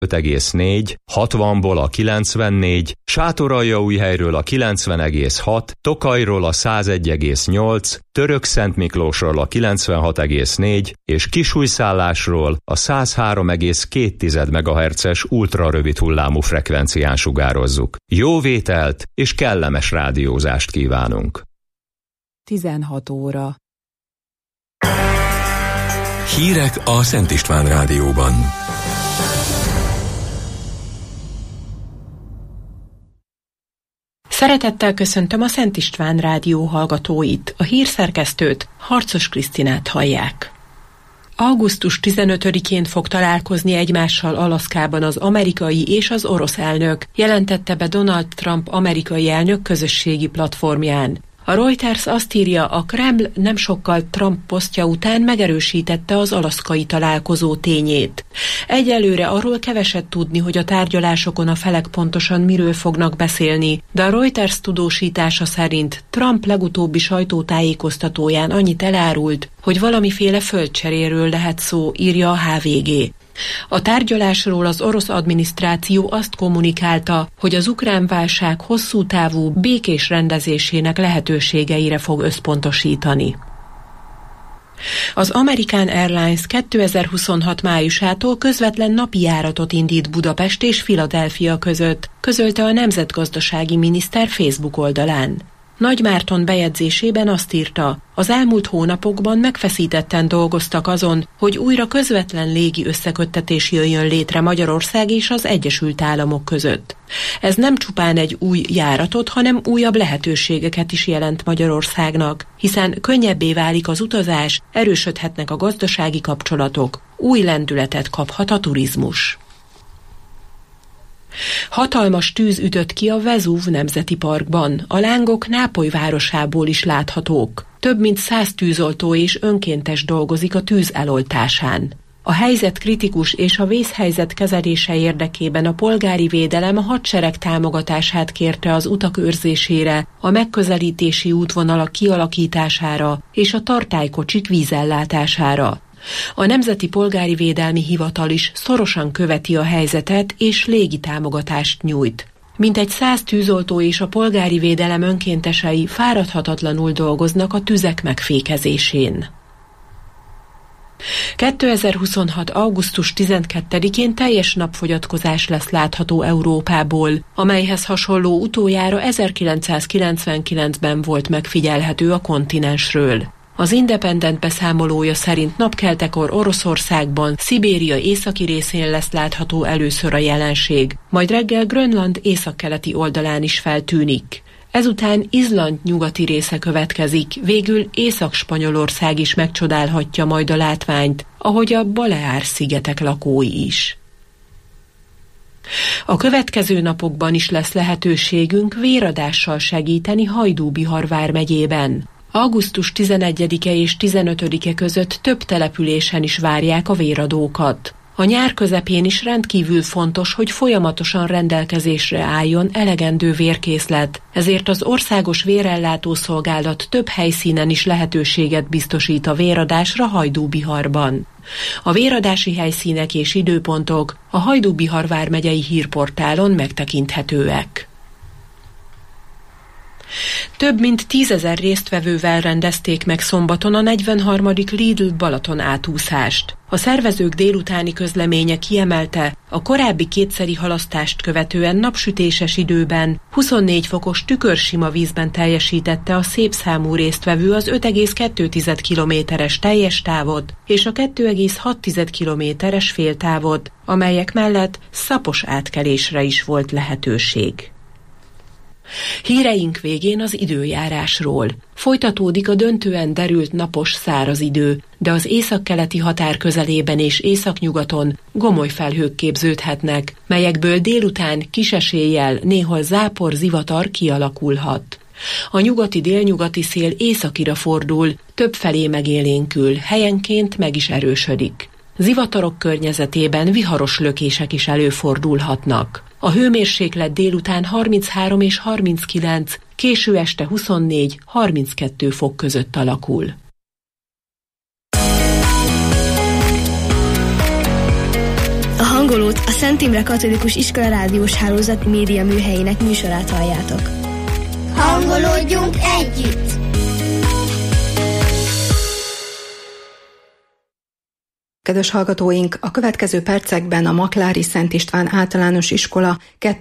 5,4, 60-ból a 94, Sátoraljaújhelyről a 90,6, Tokajról a 101,8, Törökszentmiklósról a 96,4 és Kisújszállásról a 103,2 MHz-es ultrarövid hullámú frekvencián sugározzuk. Jó vételt és kellemes rádiózást kívánunk! 16 óra. Hírek a Szent István Rádióban. Szeretettel köszöntöm a Szent István Rádió hallgatóit, a hírszerkesztőt, Harcos Krisztinát hallják. Augusztus 15-én fog találkozni egymással Alaszkában az amerikai és az orosz elnök, jelentette be Donald Trump amerikai elnök közösségi platformján. A Reuters azt írja, a Kreml nem sokkal Trump posztja után megerősítette az alaszkai találkozó tényét. Egyelőre arról keveset tudni, hogy a tárgyalásokon a felek pontosan miről fognak beszélni, de a Reuters tudósítása szerint Trump legutóbbi sajtótájékoztatóján annyit elárult, hogy valamiféle földcseréről lehet szó, írja a HVG. A tárgyalásról az orosz adminisztráció azt kommunikálta, hogy az ukrán válság hosszú távú békés rendezésének lehetőségeire fog összpontosítani. Az American Airlines 2026 májusától közvetlen napi járatot indít Budapest és Philadelphia között, közölte a nemzetgazdasági miniszter Facebook oldalán. Nagy Márton bejegyzésében azt írta, az elmúlt hónapokban megfeszítetten dolgoztak azon, hogy újra közvetlen légi összeköttetés jöjjön létre Magyarország és az Egyesült Államok között. Ez nem csupán egy új járatot, hanem újabb lehetőségeket is jelent Magyarországnak, hiszen könnyebbé válik az utazás, erősödhetnek a gazdasági kapcsolatok, új lendületet kaphat a turizmus. Hatalmas tűz ütött ki a Vezúv Nemzeti Parkban. A lángok Nápoly városából is láthatók. Több mint 100 tűzoltó és önkéntes dolgozik a tűz eloltásán. A helyzet kritikus és a vészhelyzet kezelése érdekében a polgári védelem a hadsereg támogatását kérte az utak őrzésére, a megközelítési útvonalak kialakítására és a tartálykocsik vízellátására. A Nemzeti Polgári Védelmi Hivatal is szorosan követi a helyzetet és légitámogatást nyújt. Mintegy 100 tűzoltó és a polgári védelem önkéntesei fáradhatatlanul dolgoznak a tüzek megfékezésén. 2026. augusztus 12-én teljes napfogyatkozás lesz látható Európából, amelyhez hasonló utoljára 1999-ben volt megfigyelhető a kontinensről. Az Independent beszámolója szerint napkeltekor Oroszországban, Szibéria északi részén lesz látható először a jelenség, majd reggel Grönland északkeleti oldalán is feltűnik. Ezután Izland nyugati része következik, végül Észak-Spanyolország is megcsodálhatja majd a látványt, ahogy a Baleár-szigetek lakói is. A következő napokban is lesz lehetőségünk véradással segíteni Hajdú-Bihar vármegyében. Augusztus 11-e és 15-e között több településen is várják a véradókat. A nyár közepén is rendkívül fontos, hogy folyamatosan rendelkezésre álljon elegendő vérkészlet, ezért az Országos Vérellátó Szolgálat több helyszínen is lehetőséget biztosít a véradásra Hajdú-Biharban. A véradási helyszínek és időpontok a Hajdú-Bihar vármegyei hírportálon megtekinthetőek. Több mint 10 000 résztvevővel rendezték meg szombaton a 43. Lidl Balaton átúszást. A szervezők délutáni közleménye kiemelte, a korábbi kétszeri halasztást követően napsütéses időben 24 fokos tükörsima vízben teljesítette a szép számú résztvevő az 5,2 kilométeres teljes távot és a 2,6 kilométeres féltávot, amelyek mellett szapos átkelésre is volt lehetőség. Híreink végén az időjárásról. Folytatódik a döntően derült napos száraz idő, de az északkeleti határ közelében és északnyugaton gomoly felhők képződhetnek, melyekből délután kis eséllyel néhol zápor, zivatar kialakulhat. A nyugati-délnyugati szél északira fordul, többfelé megélénkül, helyenként meg is erősödik. Zivatarok környezetében viharos lökések is előfordulhatnak. A hőmérséklet délután 33 és 39, késő este 24-32 fok között alakul. A Hangolót, a Szent Imre Katolikus Iskola rádiós hálózat média műhelyének műsorát halljátok. Hangolódjunk együtt! Kedves hallgatóink, a következő percekben a Maklári Szent István Általános Iskola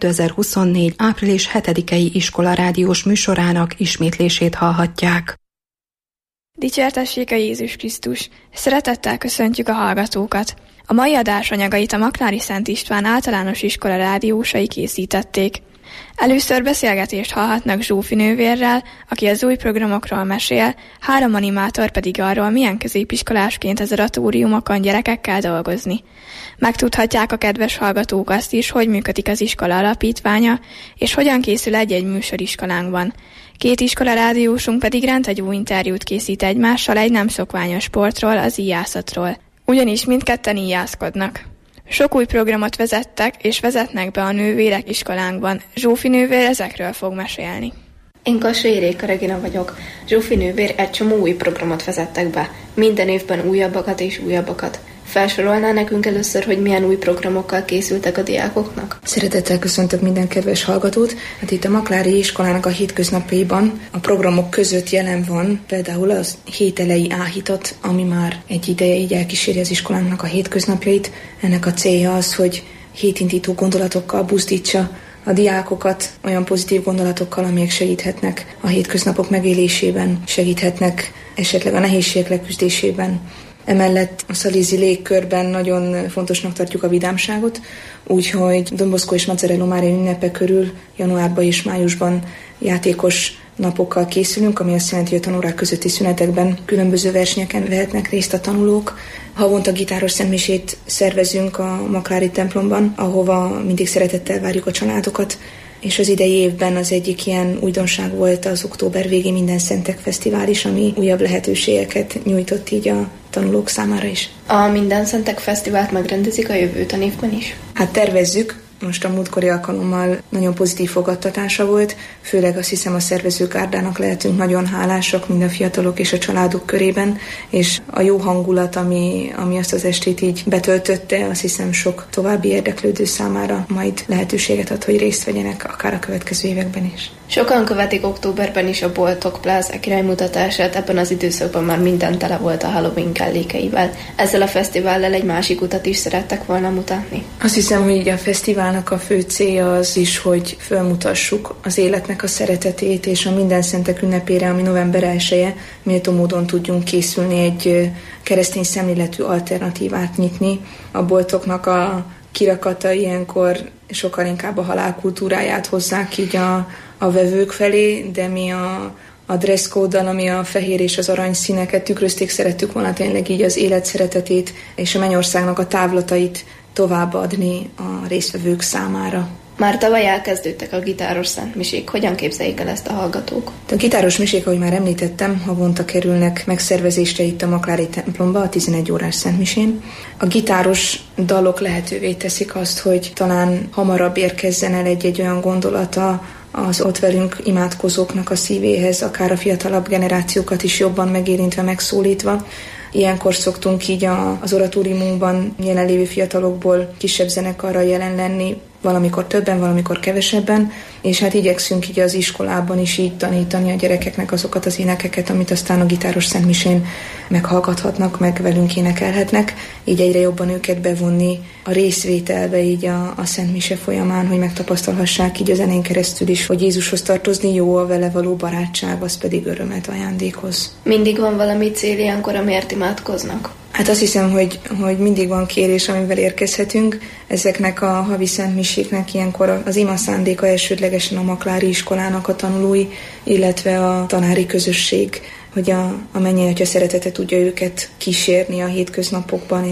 2024. április 7-i iskola rádiós műsorának ismétlését hallhatják. Dicsértessék a Jézus Krisztus! Szeretettel köszöntjük a hallgatókat! A mai adás anyagait a Maklári Szent István Általános Iskola rádiósai készítették. Először beszélgetést hallhatnak Zsófi nővérrel, aki az új programokról mesél, 3 animátor pedig arról, milyen középiskolásként az oratóriumokon gyerekekkel dolgozni. Megtudhatják a kedves hallgatók azt is, hogy működik az iskola alapítványa, és hogyan készül egy-egy műsor iskolánkban. 2 iskola rádiósunk pedig rendhagyó interjút készít egymással egy nem szokványos sportról, az íjászatról. Ugyanis mindketten íjászkodnak. Sok új programot vezettek és vezetnek be a nővérek iskolánkban. Zsófi nővér ezekről fog mesélni. Én Kassai Réka Regina vagyok. Zsófi nővér egy csomó új programot vezettek be. Minden évben újabbakat és újabbakat. Felsorolná nekünk először, hogy milyen új programokkal készültek a diákoknak? Szeretettel köszöntök minden kedves hallgatót. Hát itt a Maklári iskolának a hétköznapjaiban a programok között jelen van például az hételei áhítat, ami már egy ideje így elkíséri az iskolának a hétköznapjait. Ennek a célja az, hogy hétindító gondolatokkal buzdítsa a diákokat olyan pozitív gondolatokkal, amelyek segíthetnek a hétköznapok megélésében, segíthetnek esetleg a nehézségek leküzdésében. Emellett a szalézi légkörben nagyon fontosnak tartjuk a vidámságot, úgyhogy Don Bosco és Mazzarello Mária ünnepe körül januárban és májusban játékos napokkal készülünk, ami azt jelenti, hogy a tanórák közötti szünetekben különböző versenyeken vehetnek részt a tanulók. Havonta gitáros szentmisét szervezünk a Maklári templomban, ahova mindig szeretettel várjuk a családokat, és az idei évben az egyik ilyen újdonság volt az október végi Minden Szentek Fesztivál is, ami újabb lehetőségeket nyújtott így a tanulók számára is. A Minden Szentek Fesztivált megrendezik a jövő tanévben is? Hát tervezzük. Most a múltkori alkalommal nagyon pozitív fogadtatása volt, főleg azt hiszem a szervezőgárdának lehetünk nagyon hálásak mind a fiatalok és a családok körében, és a jó hangulat, ami azt az estét így betöltötte, azt hiszem sok további érdeklődő számára majd lehetőséget ad, hogy részt vegyenek akár a következő években is. Sokan követik októberben is a boltok plázák iránymutatását, ebben az időszakban már minden tele volt a Halloween kellékeivel. Ezzel a fesztivállal egy másik utat is szerettek volna mutatni. Azt hiszem, hogy a fesztiválnak a fő célja az is, hogy felmutassuk az életnek a szeretetét, és a Minden Szentek ünnepére, ami november 1-e, méltó módon tudjunk készülni egy keresztény szemléletű alternatívát nyitni. A boltoknak a kirakata ilyenkor sokkal inkább a halálkultúráját hozzák így a vevők felé, de mi a dresscode-dal, ami a fehér és az arany színeket tükrözték, szerettük volna tényleg így az élet szeretetét és a mennyországnak a távlatait továbbadni a résztvevők számára. Már tavaly elkezdődtek a gitáros szentmisék. Hogyan képzeljék el ezt a hallgatók? A gitáros misék, ahogy már említettem, havonta kerülnek megszervezésre itt a Maklári templomba, a 11 órás szentmisén. A gitáros dalok lehetővé teszik azt, hogy talán hamarabb érkezzen el egy olyan gondolata az ott velünk imádkozóknak a szívéhez, akár a fiatalabb generációkat is jobban megérintve, megszólítva. Ilyenkor szoktunk így az oratóriumunkban jelenlévő fiatalokból kisebb zenekarral jelen lenni, valamikor többen, valamikor kevesebben, és hát igyekszünk így az iskolában is így tanítani a gyerekeknek azokat az énekeket, amit aztán a gitáros szentmisén meghallgathatnak, meg velünk énekelhetnek, így egyre jobban őket bevonni a részvételbe így a szentmise folyamán, hogy megtapasztalhassák így a zenén keresztül is, hogy Jézushoz tartozni jó, a vele való barátság, az pedig örömet ajándékhoz. Mindig van valami cél ilyenkor, amiért imádkoznak? Hát azt hiszem, hogy mindig van kérés, amivel érkezhetünk. Ezeknek a havi szentmiséknek ilyenkor az ima szándéka elsődlegesen a Maklári iskolának a tanulói, illetve a tanári közösség, hogy a mennyei Atya szeretete tudja őket kísérni a hétköznapokban,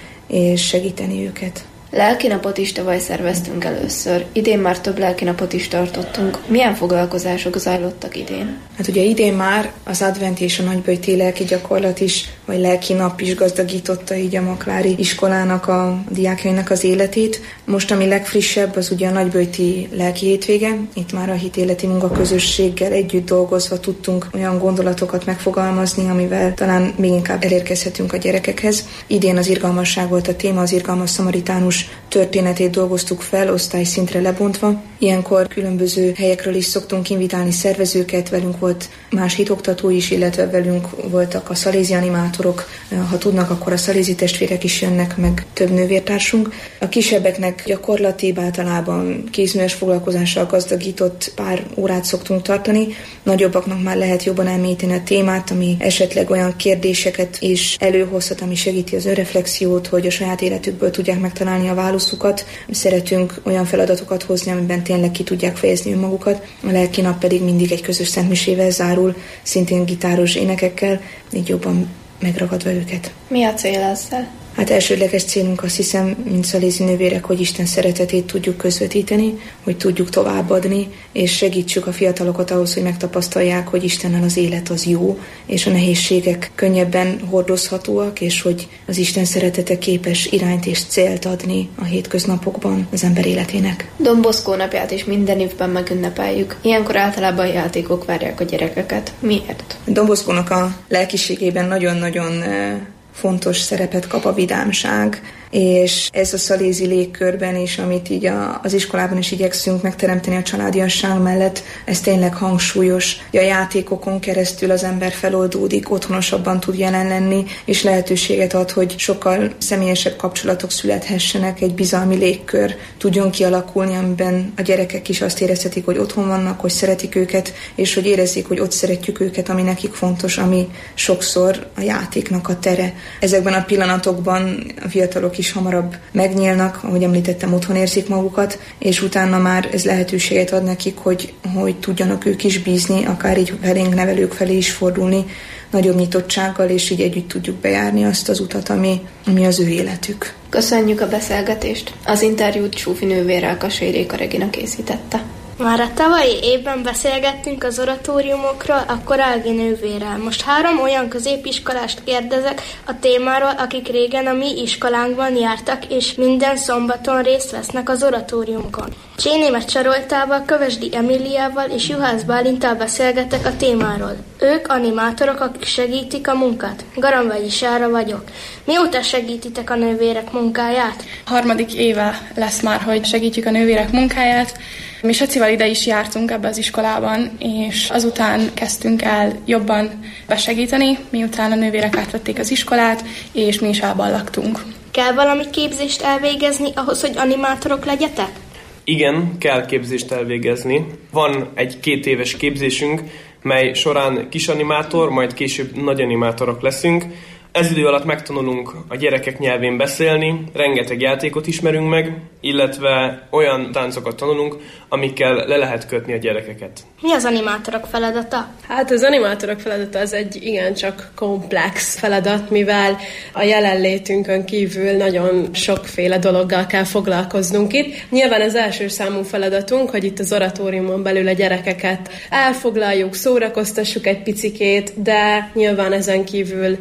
és segíteni őket. Lelkinapot is tavaly szerveztünk először. Idén már több lelkinapot is tartottunk. Milyen foglalkozások zajlottak idén? Hát ugye idén már az adventi és a nagyböjti lelki gyakorlat is, vagy lelkinap is gazdagította így a Maklári iskolának a diákjainak az életét. Most ami legfrissebb, az ugye a nagyböjti lelki hétvége. Itt már a hitéleti munkaközösséggel együtt dolgozva tudtunk olyan gondolatokat megfogalmazni, amivel talán még inkább elérkezhetünk a gyerekekhez. Idén az irgalmasság volt a téma, az irgalmas szamaritánus történetét dolgoztuk fel, osztályszintre lebontva. Ilyenkor különböző helyekről is szoktunk invitálni szervezőket, velünk volt más hitoktató is, illetve velünk voltak a szalézi animátorok. Ha tudnak, akkor a szalézi testvérek is jönnek, meg több nővértársunk. A kisebbeknek gyakorlatibb, általában kézműves foglalkozással gazdagított pár órát szoktunk tartani. Nagyobbaknak már lehet jobban elmélyíteni a témát, ami esetleg olyan kérdéseket is előhozhat, ami segíti az önreflexiót, hogy a saját életükből tudják megtalálni a válaszukat. Szeretünk olyan feladatokat hozni, amiben tényleg ki tudják fejezni önmagukat. A lelki nap pedig mindig egy közös szentmisével zárul, szintén gitáros énekekkel, így jobban megragadva őket. Mi a cél ezzel? Hát elsődleges célunk, azt hiszem, mint szalézi nővérek, hogy Isten szeretetét tudjuk közvetíteni, hogy tudjuk továbbadni, és segítsük a fiatalokat ahhoz, hogy megtapasztalják, hogy Istennel az élet az jó, és a nehézségek könnyebben hordozhatóak, és hogy az Isten szeretete képes irányt és célt adni a hétköznapokban az ember életének. Don Bosco napját is minden évben megünnepeljük. Ilyenkor általában játékok várják a gyerekeket. Miért? Don Boscónak a lelkiségében nagyon-nagyon fontos szerepet kap a vidámság, és ez a szalézi légkörben is, amit így az iskolában is igyekszünk megteremteni a családiasság mellett, ez tényleg hangsúlyos. A játékokon keresztül az ember feloldódik, otthonosabban tud jelen lenni, és lehetőséget ad, hogy sokkal személyesebb kapcsolatok születhessenek, egy bizalmi légkör tudjon kialakulni, amiben a gyerekek is azt érezhetik, hogy otthon vannak, hogy szeretik őket, és hogy érezzék, hogy ott szeretjük őket, ami nekik fontos, ami sokszor a játéknak a tere. Ezekben a pillanatokban a fiatalok is hamarabb megnyílnak, ahogy említettem, otthon érzik magukat, és utána már ez lehetőséget ad nekik, hogy tudjanak ők is bízni, akár így felénk nevelők felé is fordulni, nagyobb nyitottsággal, és így együtt tudjuk bejárni azt az utat, ami az ő életük. Köszönjük a beszélgetést. Az interjút Zsófi nővérrel Kassai Regina készítette. Már a tavalyi évben beszélgettünk az oratóriumokról, akkor Ági nővérrel. Most 3 olyan középiskolást kérdezek a témáról, akik régen a mi iskolánkban jártak, és minden szombaton részt vesznek az oratóriumokon. Csénémet Csaroltával, Kövesdi Emíliával és Juhász Bálinttal beszélgetek a témáról. Ők animátorok, akik segítik a munkát. Garamvegyi Sára vagyok. Mióta segítitek a nővérek munkáját? 3. éve lesz már, hogy segítjük a nővérek munkáját. Mi Sacival ide is jártunk ebbe az iskolában, és azután kezdtünk el jobban besegíteni, miután a nővérek átvették az iskolát, és mi is elballagtunk. Kell valami képzést elvégezni ahhoz, hogy animátorok legyetek? Igen, kell képzést elvégezni. Van egy 2 éves képzésünk, mely során kisanimátor, majd később nagyanimátorok leszünk. Ez idő alatt megtanulunk a gyerekek nyelvén beszélni, rengeteg játékot ismerünk meg, illetve olyan táncokat tanulunk, amikkel le lehet kötni a gyerekeket. Mi az animátorok feladata? Hát az animátorok feladata az egy igencsak komplex feladat, mivel a jelenlétünkön kívül nagyon sokféle dologgal kell foglalkoznunk itt. Nyilván az első számú feladatunk, hogy itt az oratóriumon belül a gyerekeket elfoglaljuk, szórakoztassuk egy picikét, de nyilván ezen kívül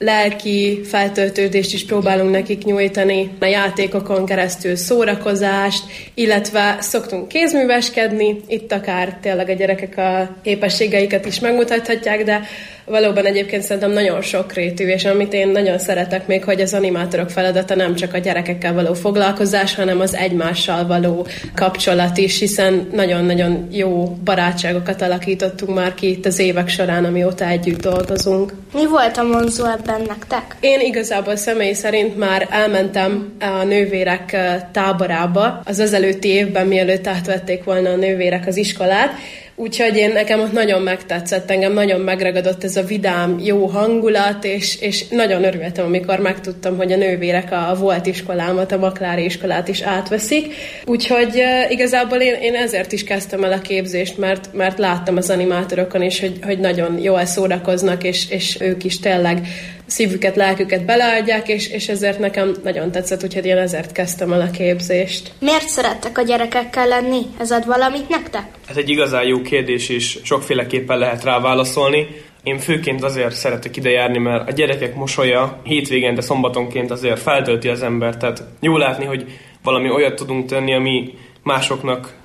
lelki feltöltődést is próbálunk nekik nyújtani, a játékokon keresztül szórakozást, illetve szoktunk kézműveskedni, itt akár tényleg a gyerekek a képességeiket is megmutathatják, de valóban egyébként szerintem nagyon sokrétű, és amit én nagyon szeretek még, hogy az animátorok feladata nem csak a gyerekekkel való foglalkozás, hanem az egymással való kapcsolat is, hiszen nagyon-nagyon jó barátságokat alakítottunk már ki itt az évek során, amióta együtt dolgozunk. Mi volt a vonzó ebben nektek? Én igazából személy szerint már elmentem a nővérek táborába az ezelőtti évben, mielőtt átvették volna a nővérek az iskolát, úgyhogy nekem ott nagyon megtetszett, engem nagyon megragadott ez a vidám, jó hangulat, és nagyon örültem, amikor megtudtam, hogy a nővérek a volt iskolámat, a Maklári iskolát is átveszik. Úgyhogy igazából én ezért is kezdtem el a képzést, mert láttam az animátorokon is, hogy nagyon jól szórakoznak, és ők is tényleg szívüket, lelküket beleadják, és ezért nekem nagyon tetszett, úgyhogy én ezért kezdtem el a képzést. Miért szerettek a gyerekekkel lenni? Ez ad valamit nektek? Ez egy igazán jó kérdés, és sokféleképpen lehet rá válaszolni. Én főként azért szeretek ide járni, mert a gyerekek mosolya hétvégén, de szombatonként azért feltölti az embert. Tehát jó látni, hogy valami olyat tudunk tenni, ami másoknak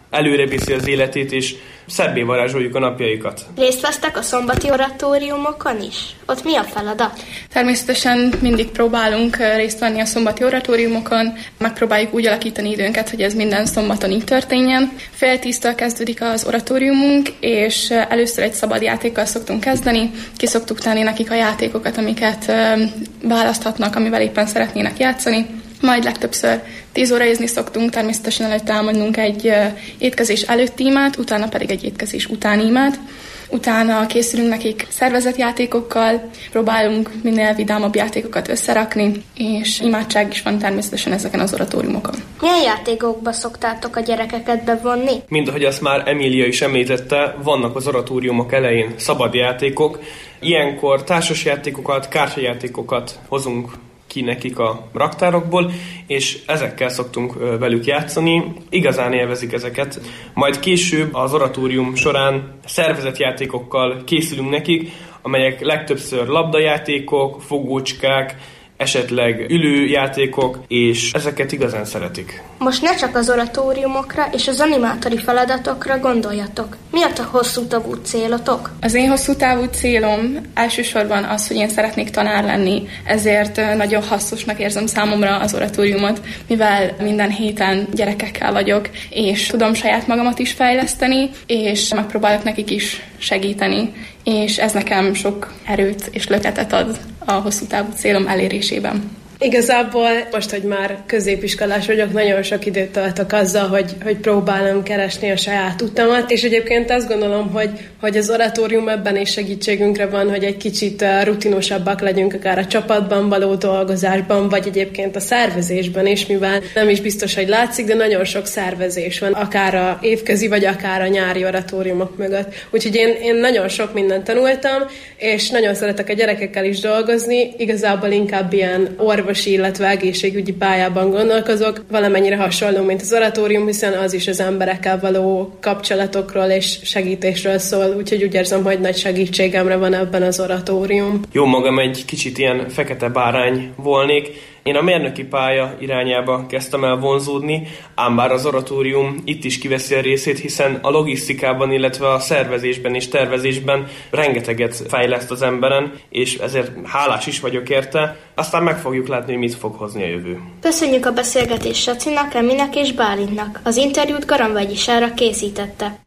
előre viszi az életét, és szebbé varázsoljuk a napjaikat. Részt vesztek a szombati oratóriumokon is? Ott mi a feladat? Természetesen mindig próbálunk részt venni a szombati oratóriumokon, megpróbáljuk úgy alakítani időnket, hogy ez minden szombaton így történjen. 9:30-től kezdődik az oratóriumunk, és először egy szabad játékkal szoktunk kezdeni. Ki szoktuk tenni nekik a játékokat, amiket választhatnak, amivel éppen szeretnének játszani. Majd legtöbbször 10 óráizni szoktunk, természetesen előtte elmondunk egy étkezés előtti imát, utána pedig egy étkezés utáni imát. Utána készülünk nekik szervezetjátékokkal, próbálunk minél vidámabb játékokat összerakni, és imádság is van természetesen ezeken az oratóriumokon. Milyen játékokba szoktátok a gyerekeket bevonni? Mint ahogy azt már Emília is említette, vannak az oratóriumok elején szabad játékok. Ilyenkor társasjátékokat, kártyajátékokat hozunk ki nekik a raktárokból, és ezekkel szoktunk velük játszani. Igazán élvezik ezeket. Majd később az oratórium során szervezetjátékokkal készülünk nekik, amelyek legtöbbször labdajátékok, fogócskák, esetleg ülőjátékok, és ezeket igazán szeretik. Most ne csak az oratóriumokra és az animátori feladatokra gondoljatok. Mi a hosszú távú célotok? Az én hosszú távú célom elsősorban az, hogy én szeretnék tanár lenni, ezért nagyon hasznosnak érzem számomra az oratóriumot, mivel minden héten gyerekekkel vagyok, és tudom saját magamat is fejleszteni, és megpróbálok nekik is segíteni, és ez nekem sok erőt és löketet ad a hosszú távú célom elérésében. Igazából most, hogy már középiskolás vagyok, nagyon sok időt töltök azzal, hogy próbálom keresni a saját utamat, és egyébként azt gondolom, hogy az oratórium ebben is segítségünkre van, hogy egy kicsit rutinosabbak legyünk akár a csapatban való dolgozásban, vagy egyébként a szervezésben is, mivel nem is biztos, hogy látszik, de nagyon sok szervezés van, akár a évközi, vagy akár a nyári oratóriumok mögött. Úgyhogy én nagyon sok mindent tanultam, és nagyon szeretek a gyerekekkel is dolgozni, igazából inkább ilyen orvosi, illetve egészségügyi pályában gondolkozok, valamennyire hasonló, mint az oratórium, hiszen az is az emberekkel való kapcsolatokról és segítésről szól, úgyhogy úgy érzem, hogy nagy segítségemre van ebben az oratórium. Jó magam egy kicsit ilyen fekete bárány volnék. Én a mérnöki pálya irányába kezdtem el vonzódni, ám bár az oratórium itt is kiveszi a részét, hiszen a logisztikában, illetve a szervezésben és tervezésben rengeteget fejleszt az emberen, és ezért hálás is vagyok érte. Aztán meg fogjuk látni, hogy mit fog hozni a jövő. Köszönjük a beszélgetést Sacinak, Eminek és Bálintnak. Az interjút Garamvegyi Sára készítette.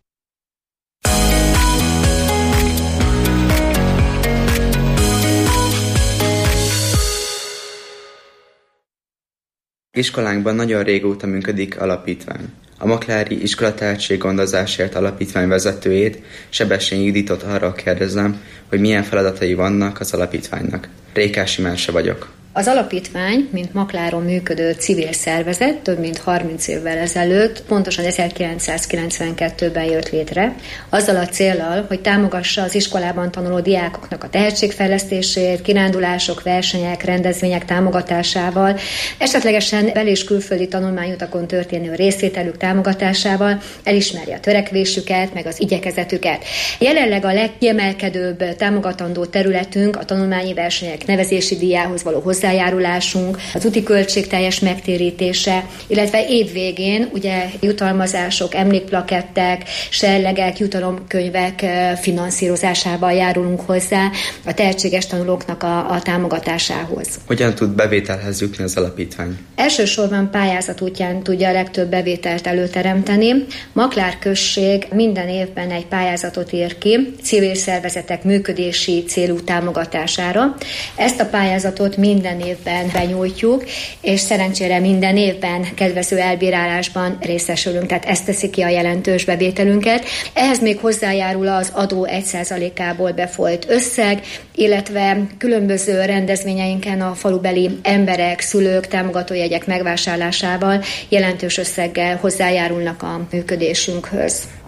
Iskolánkban nagyon régóta működik alapítvány. A Maklári Iskolatehetséggondozásért alapítvány vezetőjét, Sebestyén Juditot arra kérdezem, hogy milyen feladatai vannak az alapítványnak. Rékási Merse vagyok. Az alapítvány, mint Makláron működő civil szervezet, több mint 30 évvel ezelőtt, pontosan 1992-ben jött létre, azzal a céllal, hogy támogassa az iskolában tanuló diákoknak a tehetségfejlesztését, kirándulások, versenyek, rendezvények támogatásával, esetlegesen bel- és külföldi tanulmányutakon történő részvételük támogatásával elismerje a törekvésüket, meg az igyekezetüket. Jelenleg a legkiemelkedőbb támogatandó területünk a tanulmányi versenyek nevezési díjához való hozzájárulásunk, az úti költség teljes megtérítése, illetve évvégén ugye jutalmazások, emlékplakettek, serlegek, jutalomkönyvek finanszírozásával járulunk hozzá a tehetséges tanulóknak a támogatásához. Hogyan tud bevételhez jutni az alapítvány? Elsősorban pályázat útján tudja a legtöbb bevételt előteremteni. Maklár község minden évben egy pályázatot ír ki civil szervezetek működési célú támogatására. Ezt a pályázatot minden évben benyújtjuk, és szerencsére minden évben kedvező elbírálásban részesülünk, tehát ezt teszi ki a jelentős bevételünket. Ehhez még hozzájárul az adó 1%-ából befolyt összeg, illetve különböző rendezvényeinken a falubeli emberek, szülők támogatójegyek megvásárlásával jelentős összeggel hozzájárulnak a működésünkhöz.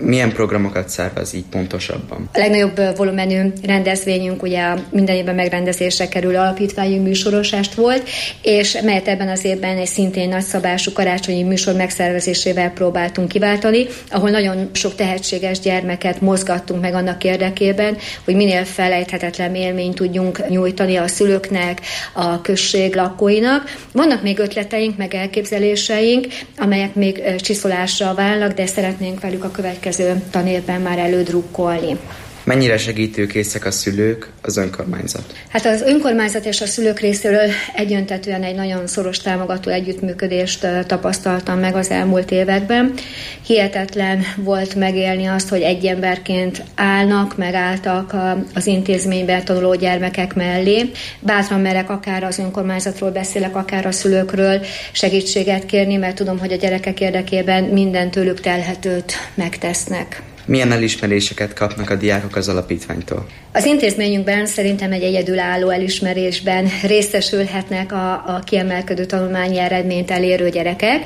Milyen programokat szervez így pontosabban? A legnagyobb volumenű rendezvényünk ugye minden évben megrendezésre kerülő alapítványi műsorosest volt, és melyet ebben az évben egy szintén nagyszabású karácsonyi műsor megszervezésével próbáltunk kiváltani, ahol nagyon sok tehetséges gyermeket mozgattunk meg annak érdekében, hogy minél felejthetetlen élményt tudjunk nyújtani a szülőknek, a község lakóinak. Vannak még ötleteink, meg elképzeléseink, amelyek még csiszolásra válnak, de szeretnénk velük a következő tanévben már elődrukkolni. Mennyire segítőkészek a szülők, az önkormányzat? Hát az önkormányzat és a szülők részéről egyöntetően egy nagyon szoros támogató együttműködést tapasztaltam meg az elmúlt években. Hihetetlen volt megélni azt, hogy egy emberként megálltak az intézményben tanuló gyermekek mellé. Bátran merek akár az önkormányzatról beszélek, akár a szülőkről segítséget kérni, mert tudom, hogy a gyerekek érdekében minden tőlük telhetőt megtesznek. Milyen elismeréseket kapnak a diákok az alapítványtól? Az intézményünkben szerintem egy egyedülálló elismerésben részesülhetnek a kiemelkedő tanulmányi eredményt elérő gyerekek.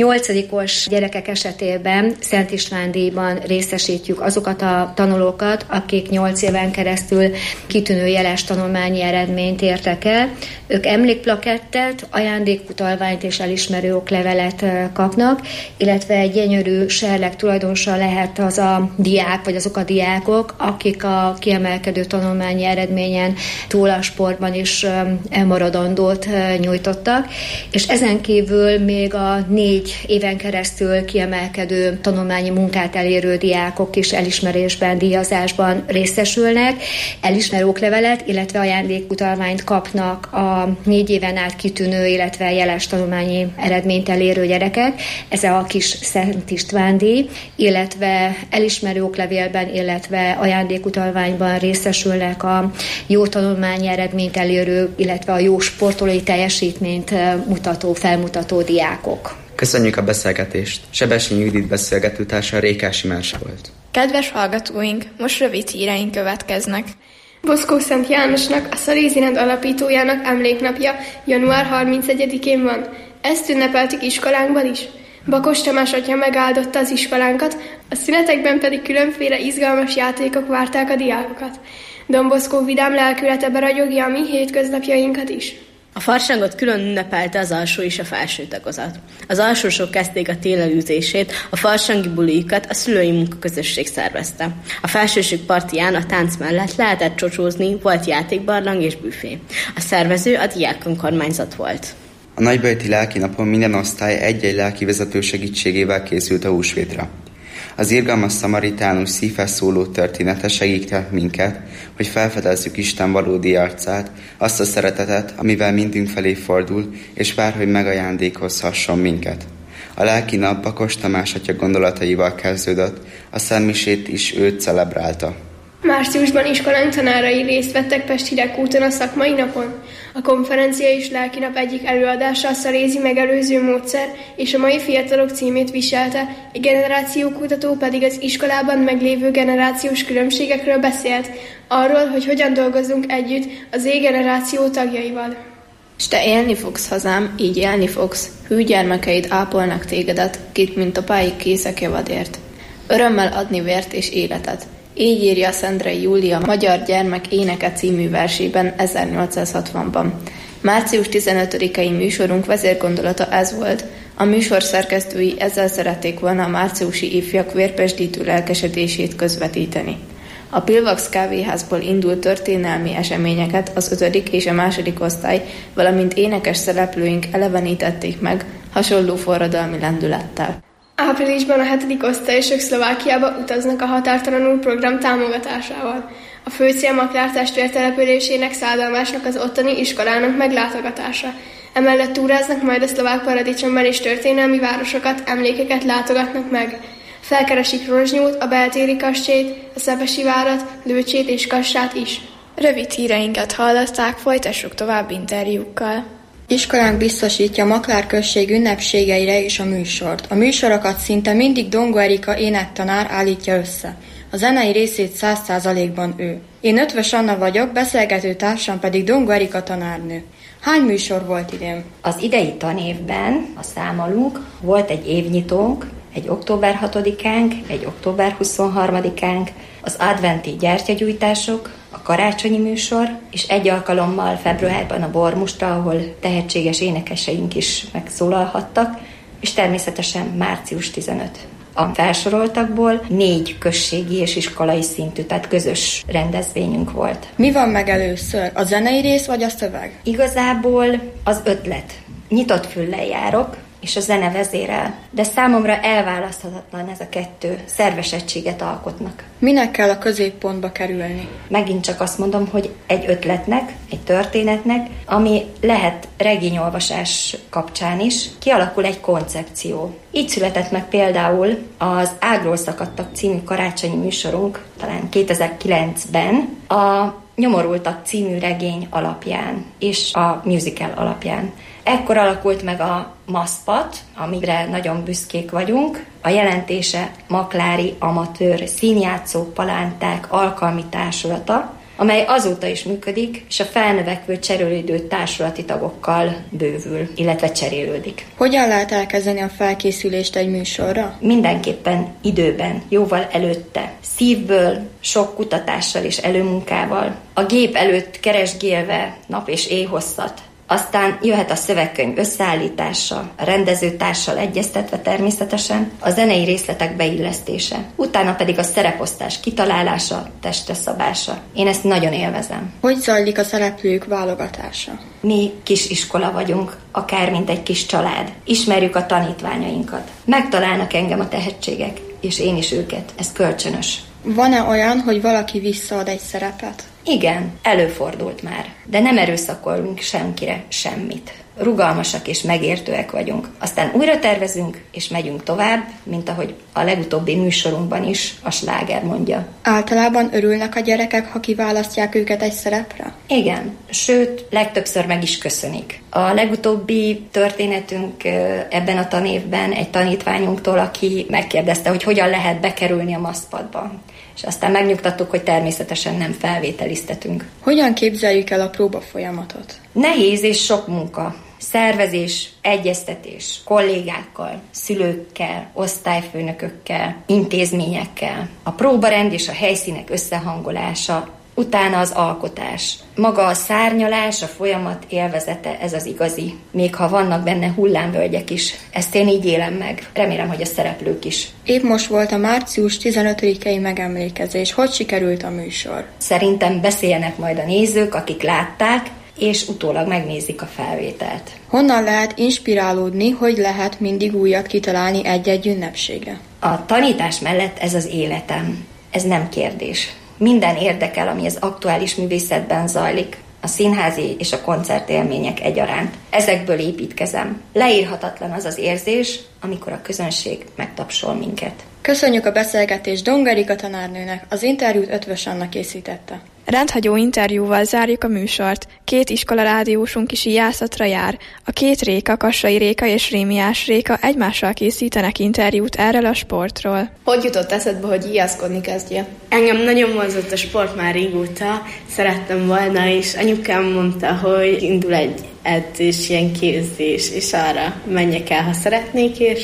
8-os gyerekek esetében Szent István díjban részesítjük azokat a tanulókat, akik 8 éven keresztül kitűnő jeles tanulmányi eredményt értek el. Ők emlékplakettet, ajándékutalványt és elismerő oklevelet kapnak, illetve egy gyönyörű serleg tulajdonosa lehet az a diák, vagy azok a diákok, akik a kiemelkedő tanulmányi eredményen túl a sportban is maradandót nyújtottak, és ezen kívül még a 4 éven keresztül kiemelkedő tanulmányi munkát elérő diákok is elismerésben, díjazásban részesülnek, elismerő oklevelet, illetve ajándékutalványt kapnak a 4 éven át kitűnő, illetve jeles tanulmányi eredményt elérő gyerekek. Ez a kis Szent István díj, illetve elismerő oklevélben, illetve ajándékutalványban részesülnek a jó tanulmányi eredményt elérő, illetve a jó sportolói teljesítményt felmutató diákok. Köszönjük a beszélgetést! Sebessényi Judit beszélgetőtársa Rékási Merse volt. Kedves hallgatóink, most rövid híreink következnek. Boszkó Szent Jánosnak, a Szalézirend alapítójának emléknapja január 31-én van. Ezt ünnepeltük iskolánkban is. Bakos Tamás atya megáldotta az iskolánkat, a szünetekben pedig különféle izgalmas játékok várták a diákokat. Don Bosco vidám lelkülete beragyogja a mi hétköznapjainkat is. A farsangot külön ünnepelte az alsó és a felső tagozat. Az alsósok kezdték a télelőzését, a farsangi bulikat a szülői munkaközösség szervezte. A felsősök partiján a tánc mellett lehetett csocsózni, volt játékbarlang és büfé. A szervező a diák önkormányzat volt. A nagybajti lelkinapon minden osztály egy-egy lelkivezető segítségével készült a húsvétra. Az irgalmas szamaritánus szívhez szóló története segített minket, hogy felfedezzük Isten valódi arcát, azt a szeretetet, amivel mindünk felé fordul, és vár, hogy megajándékozhasson minket. A lelki nap Bakos Tamás atya gondolataival kezdődött, a szentmisét is őt celebrálta. Márciusban iskolánk tanárai részt vettek Pest-Hidegkúton a szakmai napon. A konferencia és lelkinap egyik előadása a szalézi megelőző módszer és a mai fiatalok címét viselte, egy generációkutató pedig az iskolában meglévő generációs különbségekről beszélt, arról, hogy hogyan dolgozunk együtt az Z-generáció tagjaival. S te élni fogsz, hazám, így élni fogsz, hű gyermekeid ápolnak tégedet, kit mint apáik készek javadért. Örömmel adni vért és életet. Így írja Szendrei Júlia Magyar Gyermek éneke című versében 1860-ban. Március 15-i műsorunk vezérgondolata ez volt. A műsor szerkesztői ezzel szerették volna a márciusi ifjak vérpesdítő lelkesedését közvetíteni. A Pilvax kávéházból indult történelmi eseményeket az 5. és a 2. osztály, valamint énekes szereplőink elevenítették meg hasonló forradalmi lendülettel. Áprilisban a 7. osztályosok Szlovákiába utaznak a Határtalanul program támogatásával. A fő cél Maklár testvértelepülésének Szádalmásnak az ottani iskolának meglátogatása. Emellett túráznak majd a szlovák paradicsomban és történelmi városokat, emlékeket látogatnak meg. Felkeresik Rozsnyót, a beltéri kastélyt, a Szepesi várat, Lőcsét és Kassát is. Rövid híreinket hallották, folytassuk tovább interjúkkal. Iskolánk biztosítja Maklár község ünnepségeire is a műsort. A műsorokat szinte mindig Dongo Erika énektanár állítja össze. A zenei részét 100%-ban ő. Én Ötvös Anna vagyok, beszélgető társam pedig Dongo Erika tanárnő. Hány műsor volt idén? Az idei tanévben, a számolunk, volt egy évnyitónk, egy október 6-ánk, egy október 23-ánk, az adventi gyertyagyújtások, a karácsonyi műsor, és egy alkalommal februárban a Bormustra, ahol tehetséges énekeseink is megszólalhattak, és természetesen március 15. A felsoroltakból 4 községi és iskolai szintű, tehát közös rendezvényünk volt. Mi van meg először? A zenei rész vagy a szöveg? Igazából az ötlet. Nyitott füllel járok, és a zene vezérel, de számomra elválaszthatatlan ez a kettő, szerves egységet alkotnak. Minek kell a középpontba kerülni? Megint csak azt mondom, hogy egy ötletnek, egy történetnek, ami lehet regényolvasás kapcsán is, kialakul egy koncepció. Így született meg például az Ágról szakadtak című karácsonyi műsorunk, talán 2009-ben, a Nyomorultak című regény alapján, és a musical alapján. Ekkor alakult meg a MASZPAT, amire nagyon büszkék vagyunk. A jelentése Maklári Amatőr Színjátszó Palánták Alkalmi Társulata, amely azóta is működik, és a felnövekvő cserélődő társulati tagokkal bővül, illetve cserélődik. Hogyan lehet elkezdeni a felkészülést egy műsorra? Mindenképpen időben, jóval előtte. Szívből, sok kutatással és előmunkával. A gép előtt keresgélve nap és éjhosszat. Aztán jöhet a szövegkönyv összeállítása, a rendezőtársal egyeztetve természetesen, a zenei részletek beillesztése, utána pedig a szereposztás kitalálása, testre szabása. Én ezt nagyon élvezem. Hogy zajlik a szereplők válogatása? Mi kis iskola vagyunk, akár mint egy kis család. Ismerjük a tanítványainkat. Megtalálnak engem a tehetségek, és én is őket. Ez kölcsönös. Van-e olyan, hogy valaki visszaad egy szerepet? Igen, előfordult már, de nem erőszakolunk senkire semmit. Rugalmasak és megértőek vagyunk. Aztán újra tervezünk, és megyünk tovább, mint ahogy a legutóbbi műsorunkban is a sláger mondja. Általában örülnek a gyerekek, ha kiválasztják őket egy szerepre? Igen, sőt, legtöbbször meg is köszönik. A legutóbbi történetünk ebben a tanévben egy tanítványunktól, aki megkérdezte, hogy hogyan lehet bekerülni a MASZPAT-ba. És aztán megnyugtattuk, hogy természetesen nem felvételiztetünk. Hogyan képzeljük el a próba folyamatot? Nehéz és sok munka. Szervezés, egyeztetés, kollégákkal, szülőkkel, osztályfőnökökkel, intézményekkel. A próbarend és a helyszínek összehangolása, utána az alkotás. Maga a szárnyalás, a folyamat élvezete, ez az igazi. Még ha vannak benne hullámvölgyek is. Ezt én így élem meg. Remélem, hogy a szereplők is. Épp most volt a március 15-i megemlékezés. Hogy sikerült a műsor? Szerintem beszéljenek majd a nézők, akik látták, és utólag megnézik a felvételt. Honnan lehet inspirálódni, hogy lehet mindig újat kitalálni egy-egy ünnepségre? A tanítás mellett ez az életem. Ez nem kérdés. Minden érdekel, ami az aktuális művészetben zajlik, a színházi és a koncertélmények egyaránt. Ezekből építkezem. Leírhatatlan az az érzés, amikor a közönség megtapsol minket. Köszönjük a beszélgetést Dongerika tanárnőnek, az interjút Ötvös Anna készítette. Rendhagyó interjúval zárjuk a műsort. 2 iskolarádiósunk is ijászatra jár. A 2 Réka, Kassai Réka és Rémiás Réka egymással készítenek interjút erről a sportról. Hogy jutott eszedbe, hogy ijászkodni kezdje? Engem nagyon vonzott a sport már régóta, szerettem volna, és anyukám mondta, hogy indul egy edzés, ilyen képzés, és arra menjek el, ha szeretnék, és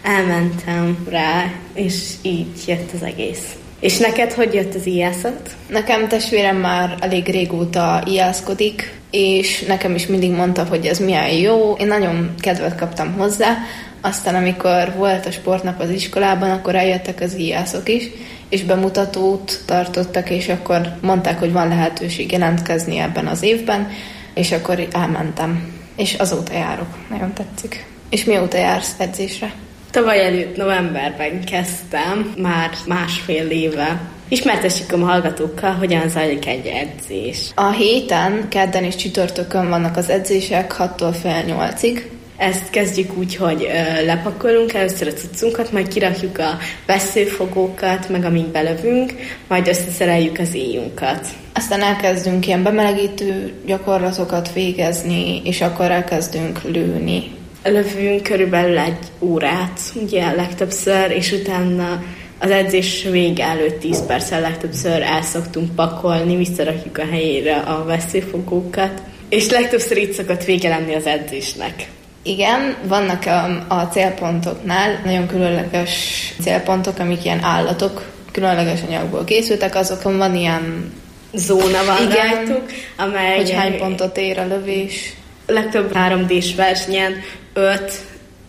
elmentem rá, és így jött az egész. És neked hogy jött az ijászat? Nekem testvérem már elég régóta ijászkodik, és nekem is mindig mondta, hogy ez milyen jó. Én nagyon kedvet kaptam hozzá, aztán amikor volt a sportnap az iskolában, akkor eljöttek az ijászok is, és bemutatót tartottak, és akkor mondták, hogy van lehetőség jelentkezni ebben az évben, és akkor elmentem. És azóta járok. Nagyon tetszik. És mióta jársz edzésre? Tavaly előtt novemberben kezdtem, már 1,5 éve. Ismertessük a hallgatókkal, hogyan zajlik egy edzés. A héten, kedden és csütörtökön vannak az edzések 6-tól fél 8-ig. Ezt kezdjük úgy, hogy lepakolunk először a cuccunkat, majd kirakjuk a veszőfogókat, meg amíg belövünk, majd összeszereljük az éjunkat. Aztán elkezdünk ilyen bemelegítő gyakorlatokat végezni, és akkor elkezdünk lőni. Lövünk körülbelül 1 órát, ugye legtöbbször, és utána az edzés vége előtt 10 perccel legtöbbször el szoktunk pakolni, visszarakjuk a helyére a veszőfogókat, és legtöbbször így szokott vége lenni az edzésnek. Igen, vannak a célpontoknál nagyon különleges célpontok, amik ilyen állatok, különleges anyagból készültek, azokon van ilyen zóna van rajtuk, amely hogy hány pontot ér a lövés. Legtöbb 3D-s versenyen 5,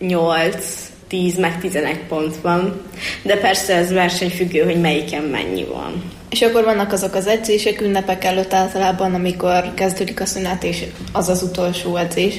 8, 10, meg 11 pont van, de persze ez versenyfüggő, hogy melyiken mennyi van. És akkor vannak azok az edzések ünnepek előtt általában, amikor kezdődik a szünet, és az az utolsó edzés,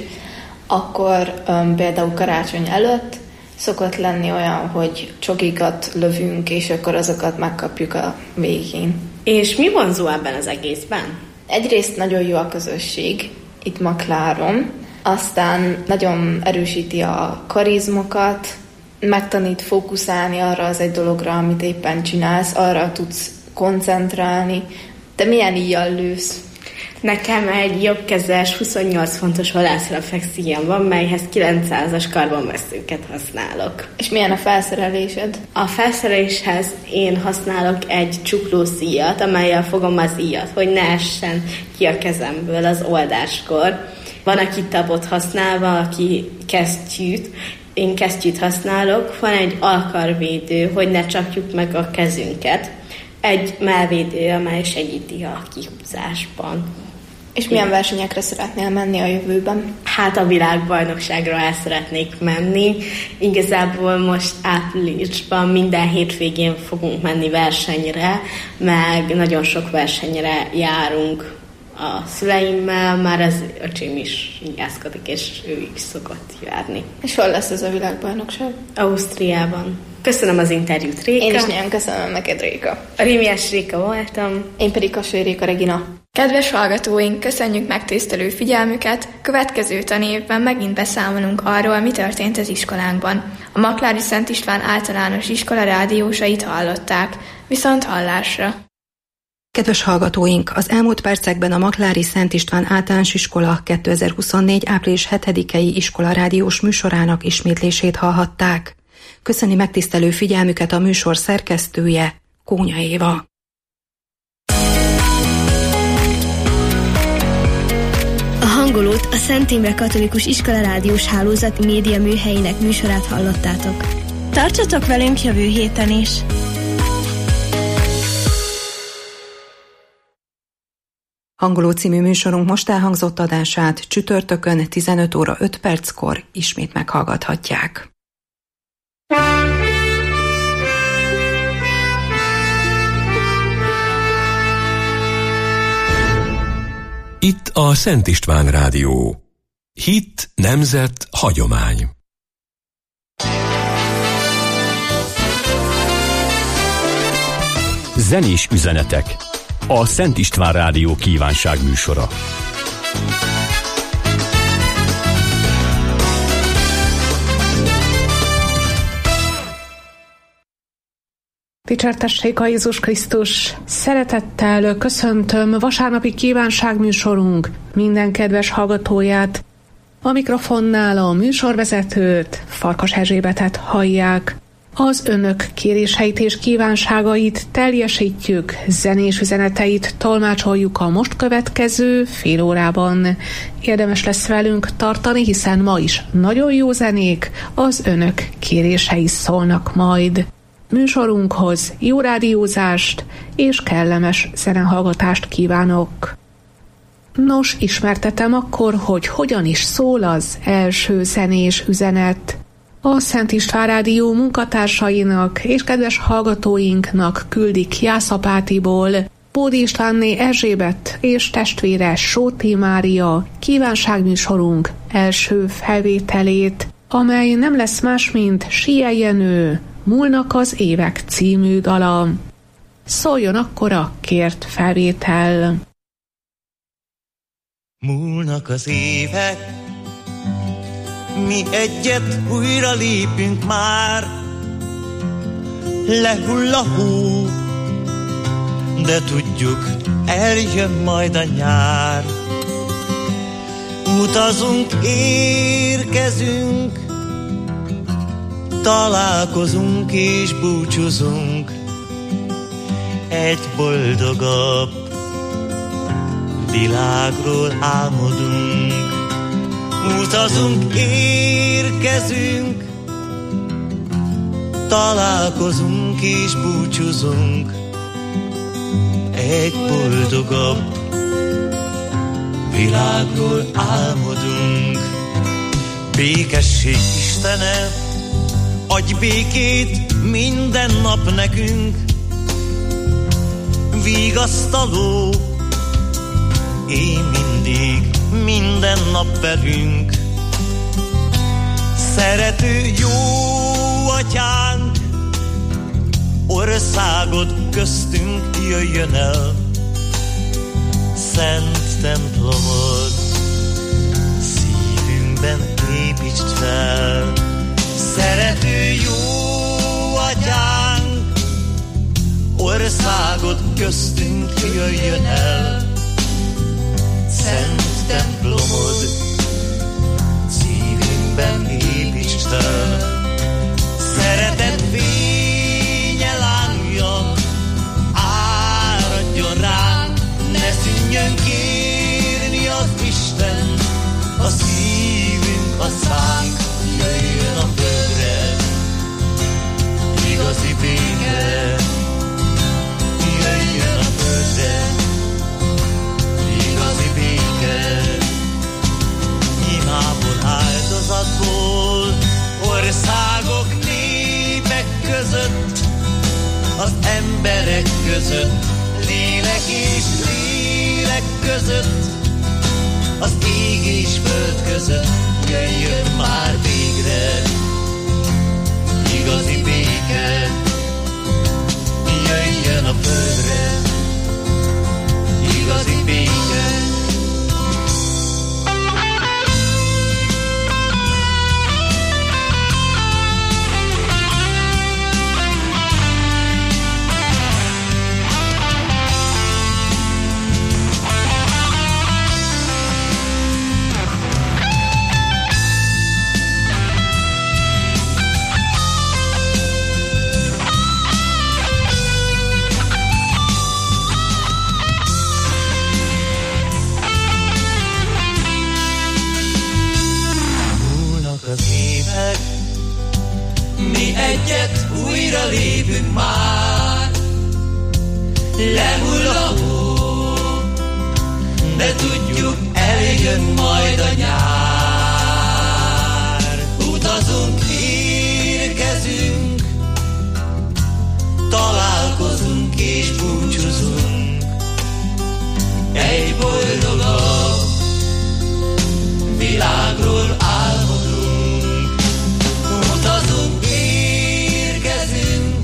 akkor például karácsony előtt szokott lenni olyan, hogy csokikat lövünk, és akkor azokat megkapjuk a végén. És mi vonzó ebben az egészben? Egyrészt nagyon jó a közösség, itt Makláron, aztán nagyon erősíti a karizmokat, megtanít fókuszálni arra az egy dologra, amit éppen csinálsz, arra tudsz koncentrálni. Te milyen íjjal lősz? Nekem egy jobbkezes 28 fontos vadászreflexíjam van, melyhez 900-as karbonveszőket használok. És milyen a felszerelésed? A felszereléshez én használok egy csuklószíjat, amellyel fogom az íjat, hogy ne essen ki a kezemből az oldáskor. Van, aki tabot használ, valaki kesztyűt. Én kesztyűt használok. Van egy alkarvédő, hogy ne csapjuk meg a kezünket. Egy mellvédő, amely segíti a kihúzásban. És milyen versenyekre szeretnél menni a jövőben? Hát a világbajnokságra el szeretnék menni. Igazából most áprilisban minden hétvégén fogunk menni versenyre, meg nagyon sok versenyre járunk a szüleimmel, már az öcsém is ingászkodik, és ő is szokott járni. És hol lesz ez a világbajnokság? Ausztriában. Köszönöm az interjút, Réka. Én is nagyon köszönöm neked, Réka. A Rémiás Réka voltam. Én pedig Kassai Réka Regina. Kedves hallgatóink, köszönjük megtisztelő figyelmüket. Következő tanévben megint beszámolunk arról, mi történt az iskolánkban. A Maklári Szent István Általános Iskola rádiósait hallották. Viszont hallásra! Kedves hallgatóink, az elmúlt percekben a Maklári Szent István Általános Iskola 2024. április 7-i iskola rádiós műsorának ismétlését hallhatták. Köszöni megtisztelő figyelmüket a műsor szerkesztője, Kónya Éva. A hangolót a Szent Imre Katolikus Iskola rádiós hálózat média műhelyének műsorát hallottátok. Tartsatok velünk jövő héten is! Hangoló című műsorunk most elhangzott adását csütörtökön 15 óra 5 perckor ismét meghallgathatják. Itt a Szent István Rádió. Hit, nemzet, hagyomány. Zenés üzenetek. A Szent István Rádió kívánság műsora. Dicsértessék a Jézus Krisztus! Szeretettel köszöntöm vasárnapi kívánságműsorunk minden kedves hallgatóját. A mikrofonnál a műsorvezetőt, Farkas Erzsébetet hallják. Az önök kéréseit és kívánságait teljesítjük, zenés üzeneteit tolmácsoljuk a most következő fél órában. Érdemes lesz velünk tartani, hiszen ma is nagyon jó zenék, az önök kérései szólnak majd. Műsorunkhoz jó rádiózást és kellemes zenehallgatást kívánok. Nos, ismertetem akkor, hogy hogyan is szól az első zenés üzenet. A Szent István Rádió munkatársainak és kedves hallgatóinknak küldik Jászapátiból Bódi Istvánné Erzsébet és testvére Sóti Mária kívánságműsorunk első felvételét, amely nem lesz más, mint Sieljenő, Múlnak az évek című dala. Szóljon akkor a kért felvétel. Múlnak az évek, mi egyet újra lépünk már. Lehull a hó, de tudjuk, eljön majd a nyár. Utazunk, érkezünk, találkozunk és búcsúzunk. Egy boldogabb világról álmodunk. Utazunk, érkezünk, találkozunk és búcsúzunk, egy boldogabb világról álmodunk. Békesség Istene, adj békét minden nap nekünk, vigasztaló, én mindig, minden nap velünk. Szerető jó atyánk, országod köztünk jöjjön el, szent templomod szívünkben építsd fel. Szerető jó atyánk, országod köztünk jöjjön el, szent templomod szívünkben építsd fel. Szeretet fénye lángja, áradjon ránk, ne szűnjön kérni az Isten, a szívünk, a szánk jöjjön a földre. Igazi béke jöjjön a földre. Igazi béke, imából, áldozatból, országok, népek között, az emberek között, lélek és lélek között, az ég és föld között, jöjjön már végre. Igazi béke jöjjön a földre. Igazi béke. Mi egyet újra lépünk már, lehull a hó, de tudjuk, eljön majd a nyár. Utazunk, érkezünk, találkozunk és búcsúzunk, egy boldogabb világról álmodunk. Utazunk, érkezünk,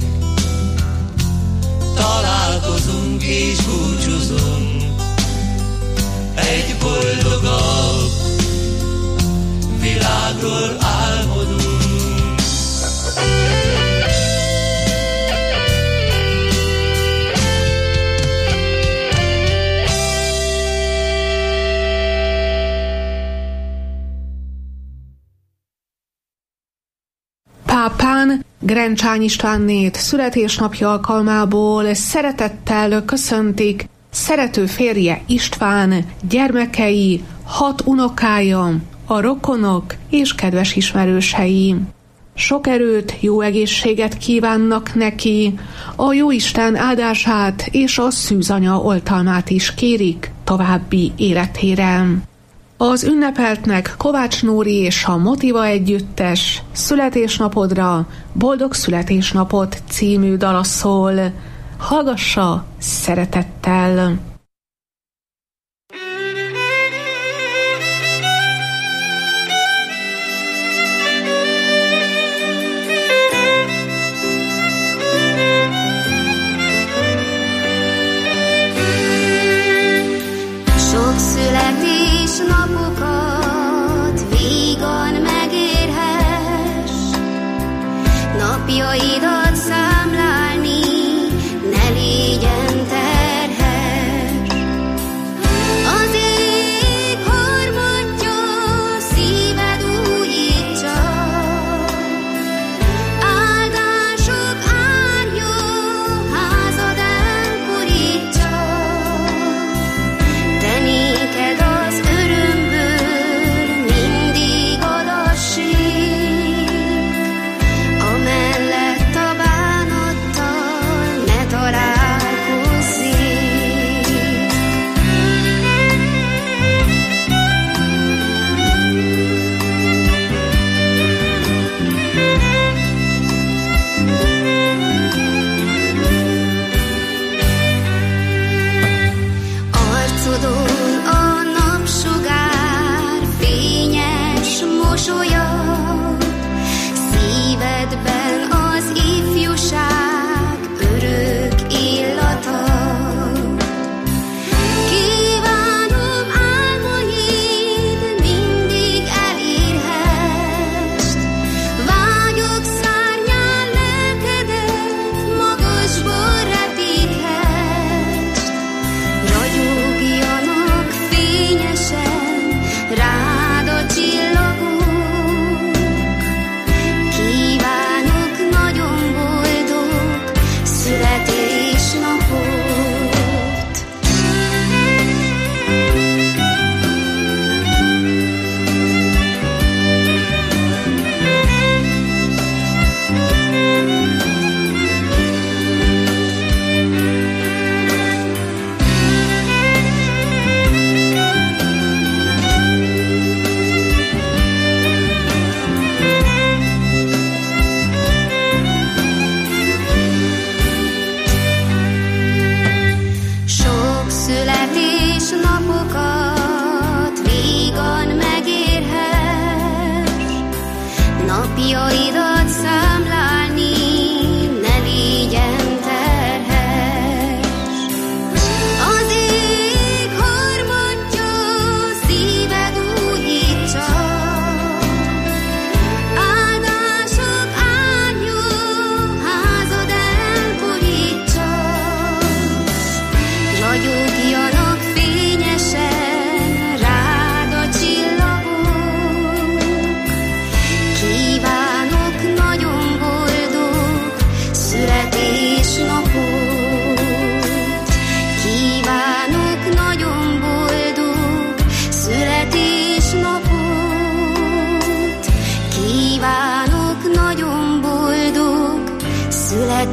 találkozunk és búcsúzunk, egy boldogabb világról álmodunk. Pápán Grencsán Istvánnét születésnapja alkalmából szeretettel köszöntik szerető férje István, gyermekei, 6 unokája, a rokonok és kedves ismerősei. Sok erőt, jó egészséget kívánnak neki, a Jóisten áldását és a szűzanya oltalmát is kérik további életére. Az ünnepeltnek Kovács Nóri és a Motiva együttes Születésnapodra boldog születésnapot című dala szól. Hallgassa szeretettel! Sok születésnapokat vígan megérhess, napjaidat számlálni ne légyen terhes.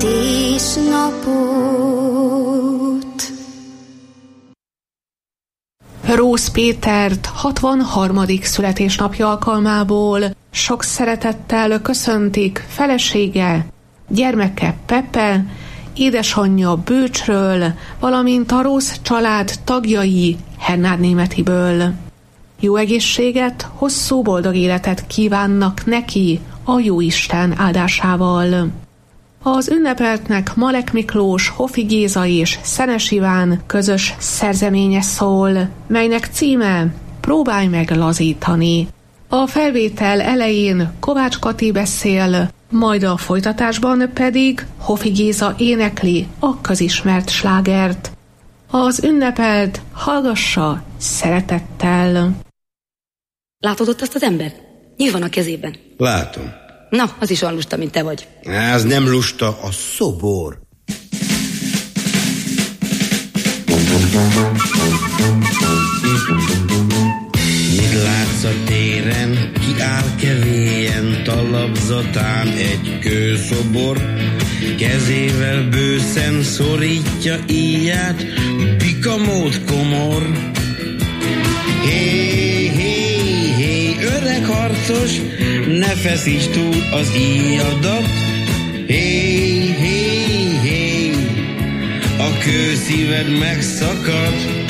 születésnapot. Rósz Pétert 63. születésnapja alkalmából sok szeretettel köszöntik felesége, gyermeke Pepe, édesanyja Bőcsről, valamint a Rósz család tagjai Hernádnémetiből. Jó egészséget, hosszú boldog életet kívánnak neki a Jóisten áldásával. Az ünnepeltnek Malek Miklós, Hofi Géza és Szenes Iván közös szerzeménye szól, melynek címe Próbálj meg lazítani. A felvétel elején Kovács Kati beszél, majd a folytatásban pedig Hofi Géza énekli a közismert slágert. Az ünnepelt hallgassa szeretettel. Látod ott azt az ember? Nyíl van a kezében. Látom. Na, az is olyan lusta, mint te vagy. Ez nem lusta, a szobor. Mit látsz a téren, kiáll kevélyen, talapzatán egy kőszobor, kezével bőszen szorítja íját, pikamód komor. Hé, hé, hé, öreg harcos, ne feszíts túl az íjadat. Hé, hé, hé, a kőszíved megszakad.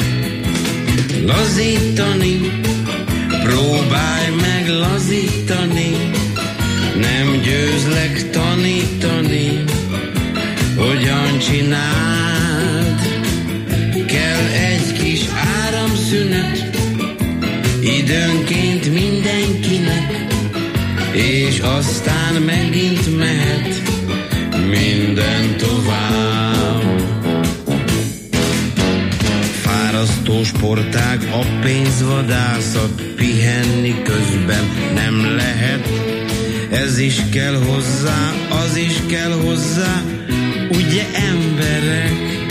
Lazítani, próbálj meg lazítani, nem győzlek tanítani, hogyan csináld. Kell egy kis áramszünet, időnként mindenkinek, és aztán megint mehet minden tovább. Fárasztó sportág, a pénzvadászat, pihenni közben nem lehet. Ez is kell hozzá, az is kell hozzá, ugye emberek?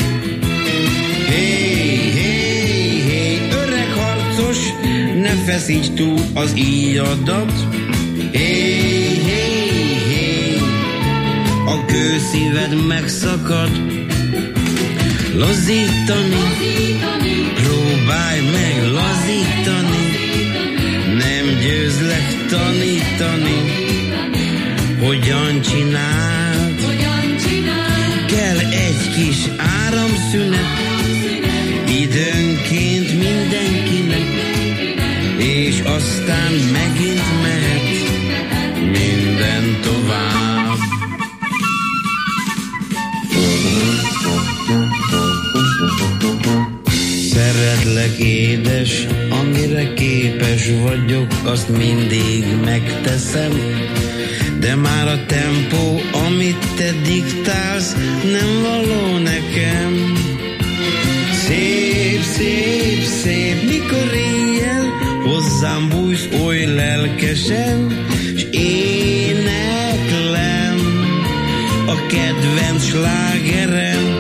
Hé, hé, hé, öreg harcos, ne feszíts túl az íjadat. Hé, hé, hé, a kőszíved megszakad. Lazítani, próbálj meg lazítani, nem győzlek tanítani, hogyan csináld. Kell egy kis áramszünet, időnként mindenkinek, és aztán megint mehet minden tovább. Szeretlek édes, amire képes vagyok, azt mindig megteszem, de már a tempó, amit te diktálsz, nem való nekem. Szép, szép, szép, mikor éjjel hozzám bújsz oly lelkesen, s éneklem a kedvenc slágerem.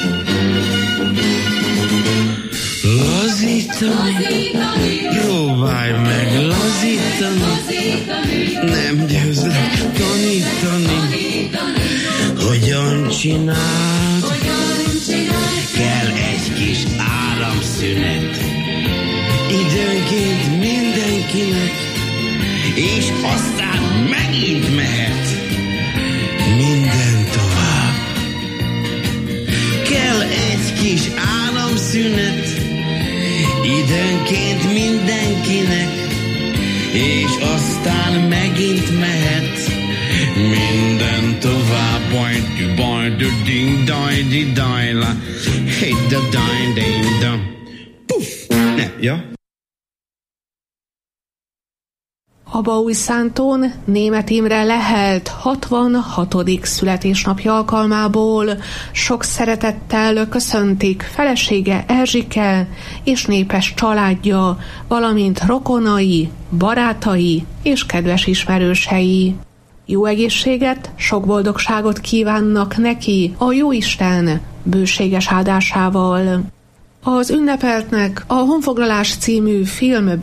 Lazítani, próbálj meg lazítani, nem győzlek tanítani, hogyan csináld. Kell egy kis áramszünet, időnként mindenkinek, és aztán megint mehet minden tovább. Kell egy kis áramszünet, időnként mindenkinek, és aztán megint mehet minden tovább. Abaújszántón Németh Imre lehelt 66. születésnapja alkalmából sok szeretettel köszöntik felesége Erzsike és népes családja, valamint rokonai, barátai és kedves ismerősei. Jó egészséget, sok boldogságot kívánnak neki a Jóisten bőséges áldásával. Az ünnepeltnek a Honfoglalás című film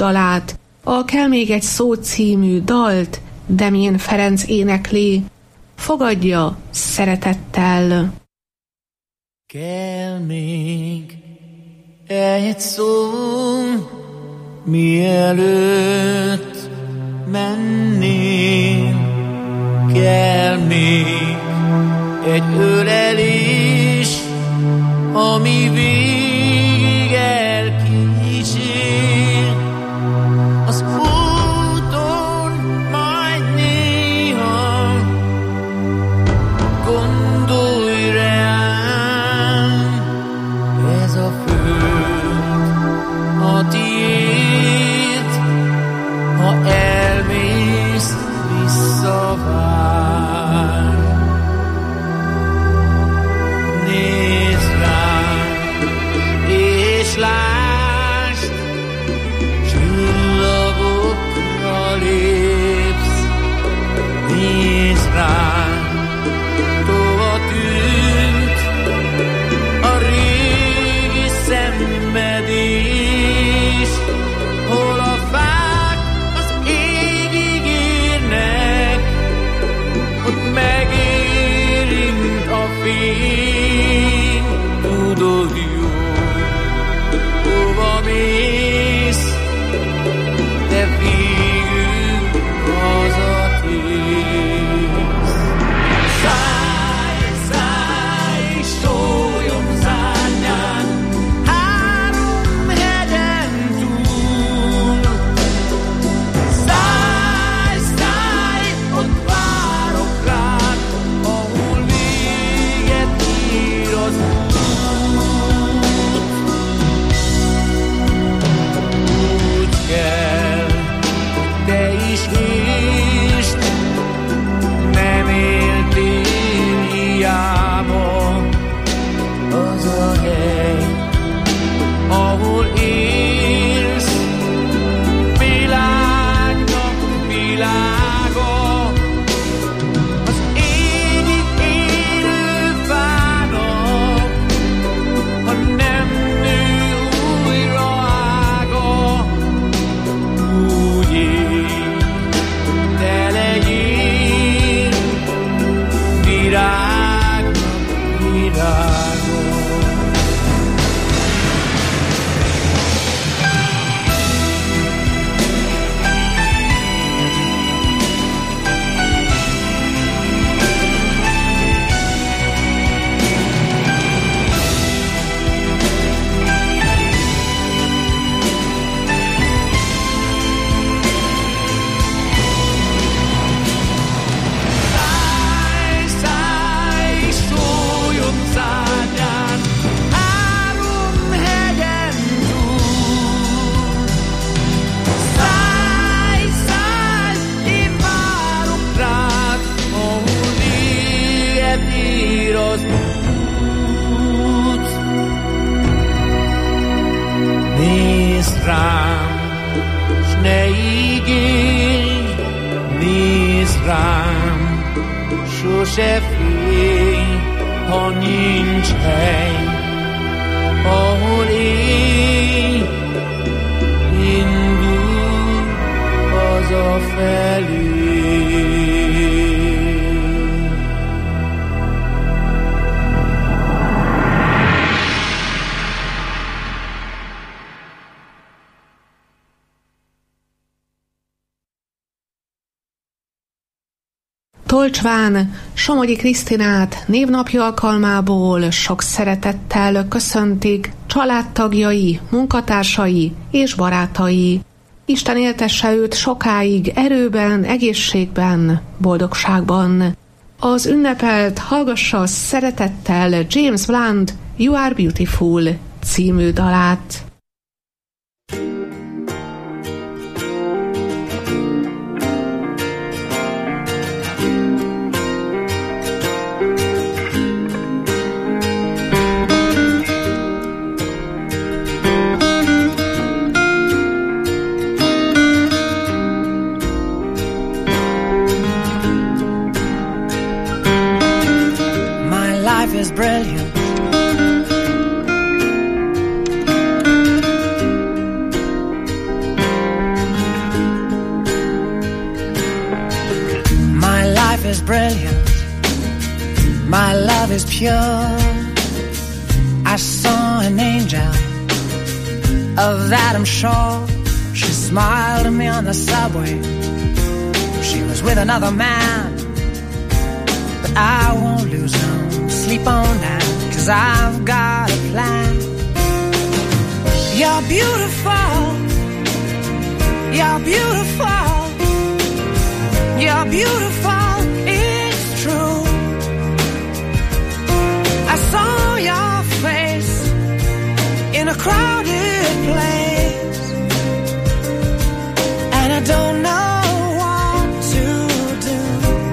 betétdalát, a Kell még egy szó című dalt Demjén Ferenc énekli. fogadja szeretettel. Kell még egy szó, mielőtt mennél, kell még egy ölelés, ami végig elkísér. Az úton majd néha gondolj rám, ez a föld a tiéd, ha elmész visszavár. Nézd rám, és lásd, csillagokra lépsz. Nézd rám, tova tűnt a régi szenvedés, hol a fák az égig érnek, ott megérint a fény. Tudod jó, hova mész, de végül hazatérsz. Szállj, szállj, és szóljon szárnyán, három hegyen túl. Szállj, szállj, ott várok rád, ahol véget ér az út. Úgy kell, te is értsd, nem éltél hiába. Az a hely, ahol élsz, világnak világa. Az égig élő fának, ha nem nő újra ága. Úgy élj, te legyél virágnak virága. Szállj, szállj, és szóljon szárnyán, három hegyen túl. Szállj, szállj, én várok rád, ahol véget ér az út. Nézd rám, s ne ígérj, nézd rám, sose félj, ha nincs hely, ahol élj, indulj hazafelé. Tolcsván Somogyi Krisztinát névnapja alkalmából sok szeretettel köszöntik családtagjai, munkatársai és barátai. Isten éltesse őt sokáig erőben, egészségben, boldogságban. Az ünnepelt hallgassa szeretettel James Blunt You Are Beautiful című dalát. Is brilliant. My life is brilliant. My love is pure. I saw an angel, of that I'm sure. She smiled at me on the subway. She was with another man, but I won't lose no sleep on that, 'cause I've got a plan. You're beautiful. You're beautiful. You're beautiful. It's true. I saw your face in a crowded place, and I don't know what to do,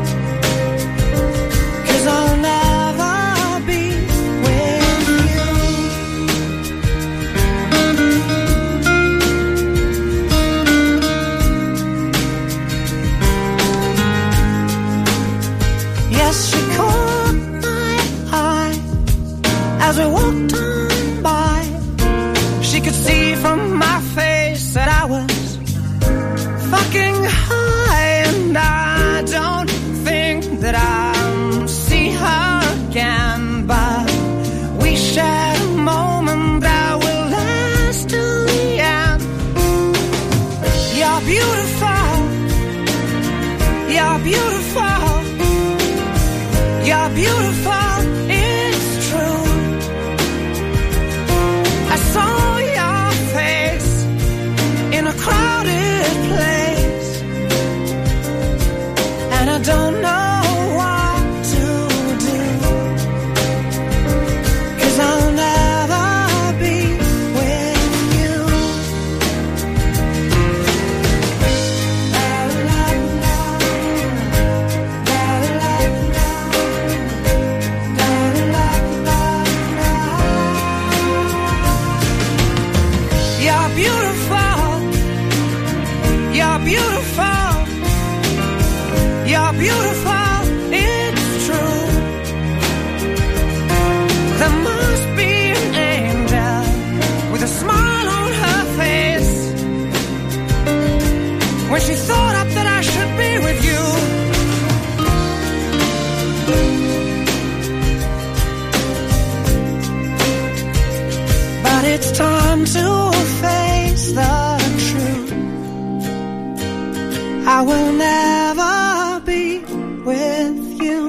'cause I'll never be with you. Yes, she caught my eye as we walked on by. She could see from my face that I was fucking high, and I don't think that I'll see her again, but we shared a moment that will last till the end. You're beautiful. You're beautiful. You're beautiful. It's true. I saw your face in a crowded place, and I don't know what to do, 'cause I'll never be with you. You're beautiful. You're beautiful. You're beautiful. It's true. There must be an angel with a smile on her face when she thought up that I should be with you. But it's time to face the truth. I will never be with you.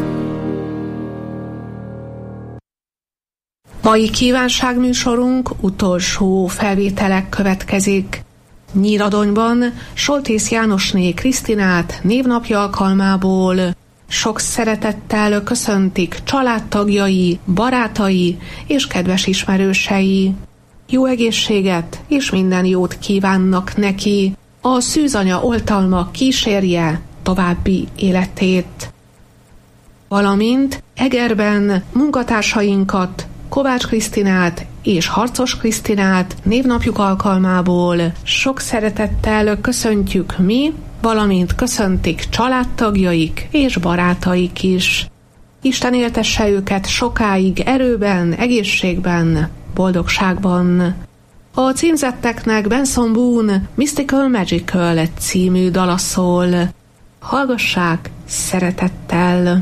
Mai kívánságműsorunk utolsó felvételek következik. Nyíradonyban Soltész Jánosné Krisztinát névnapja alkalmából sok szeretettel köszöntik családtagjai, barátai és kedves ismerősei. Jó egészséget és minden jót kívánnak neki. A szűzanya oltalma kísérje további életét. Valamint Egerben munkatársainkat, Kovács Krisztinát és Harcos Krisztinát névnapjuk alkalmából sok szeretettel köszöntjük mi, valamint köszöntik családtagjaik és barátaik is. Isten éltesse őket sokáig erőben, egészségben, boldogságban. A címzetteknek Benson Boone Mystical Magical című dala szól. Hallgassák szeretettel!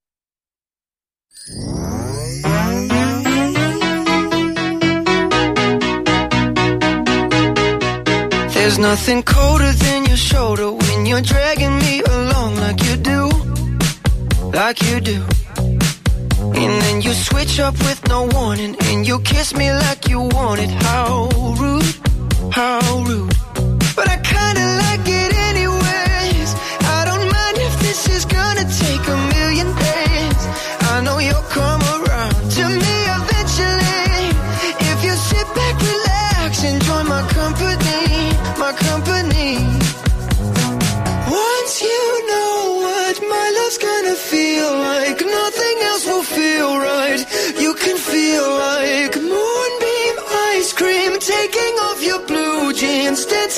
There's nothing colder than your shoulder when you're dragging me along like you do, like you do. And then you switch up with no warning, and you kiss me like you want it. How rude, how rude. But I kinda like it anyways. I don't mind if this is gonna take a million days. I know you'll come around to me eventually. If you sit back, relax, enjoy my company, my company. Once you know what my love's gonna feel like, nothing else will feel right. You can feel like moonbeam ice cream, taking off your blue jeans,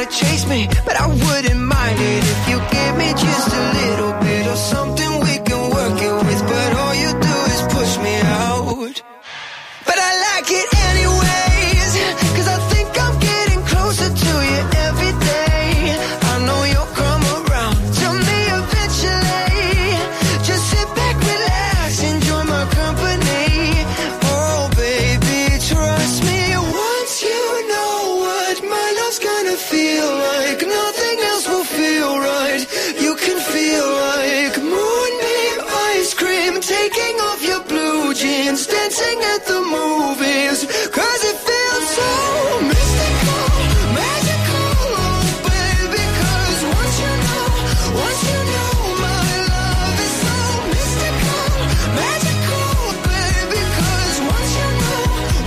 chase me, but I wouldn't mind it if you give me just a little bit of something we can work it with. But all you do is push me out. But I like it anyways, 'cause I think I'm getting closer to you every day. I know you'll come around to me eventually. Just sit back, relax, enjoy my company. Oh baby, trust me, once you know what my love's gonna feel like, nothing else will feel right. You can feel like moonbeam ice cream, taking off your blue jeans, dancing at the movies, 'cause it feels so mystical, magical, oh baby, 'cause once you know my love is so mystical, magical, baby, 'cause once you know.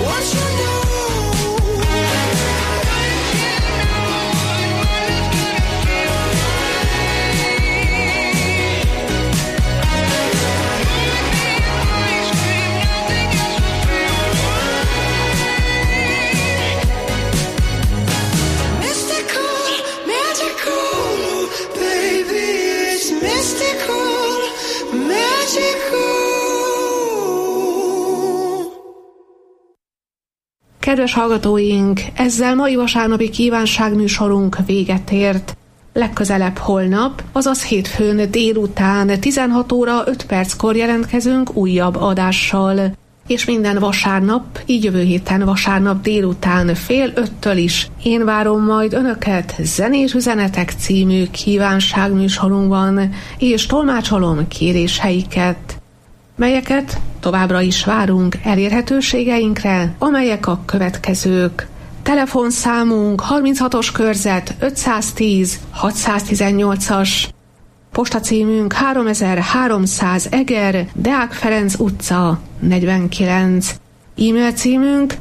Kedves hallgatóink, ezzel mai vasárnapi kívánságműsorunk véget ért. Legközelebb holnap, azaz hétfőn délután 16 óra 5 perckor jelentkezünk újabb adással. És minden vasárnap, így jövő héten vasárnap délután 4:30 is én várom majd Önöket Zenés Üzenetek című kívánságműsorunkban, és tolmácsolom kéréseiket, melyeket továbbra is várunk elérhetőségeinkre, amelyek a következők. Telefonszámunk 36-os körzet 510 618-as, postacímünk 3300 Eger, Deák Ferenc utca 49, e-mail címünk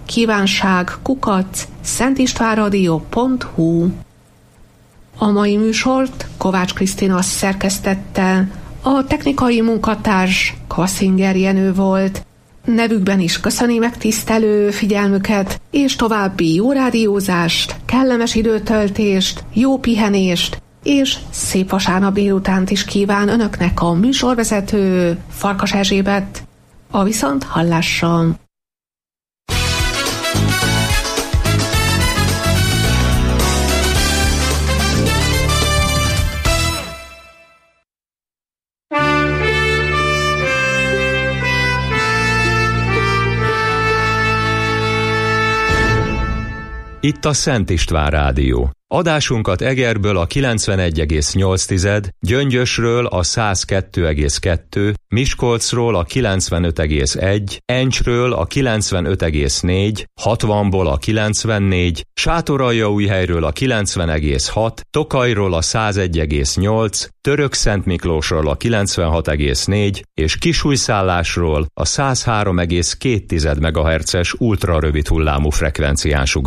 kívánság@szentistvánradio.hu. A mai műsort Kovács Krisztina szerkesztette, a technikai munkatárs Kvaszinger Jenő volt. Nevükben is köszöni megtisztelő figyelmüket, és további jó rádiózást, kellemes időtöltést, jó pihenést, és szép vasárnap délutánt is kíván Önöknek a műsorvezető Farkas Erzsébet. A viszont hallásra! Itt a Szent István Rádió. Adásunkat Egerből a 91,8, Gyöngyösről a 102,2, Miskolcról a 95,1, Encsről a 95,4, 60-ból a 94, Sátoraljaújhelyről a 90,6, Tokajról a 101,8, Törökszentmiklósról a 96,4 és Kisújszállásról a 103,2 MHz-es ultrarövid hullámú frekvencián